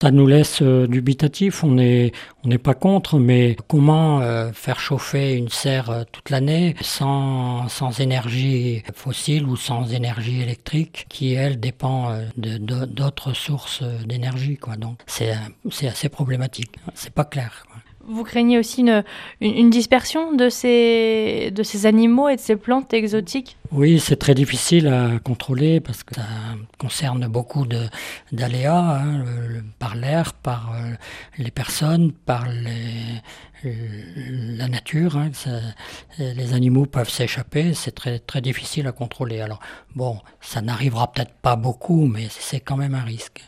Ça nous laisse dubitatif, on n'est pas contre, mais comment faire chauffer une serre toute l'année sans énergie fossile ou sans énergie électrique qui, elle, dépend d'autres sources d'énergie, quoi. Donc c'est assez problématique, c'est pas clair, quoi. Vous craignez aussi une dispersion de ces animaux et de ces plantes exotiques? Oui, c'est très difficile à contrôler parce que ça concerne beaucoup d'aléas, hein, par l'air, par les personnes, par la nature, hein. Les animaux peuvent s'échapper, c'est très, très difficile à contrôler. Alors bon, ça n'arrivera peut-être pas beaucoup, mais c'est quand même un risque.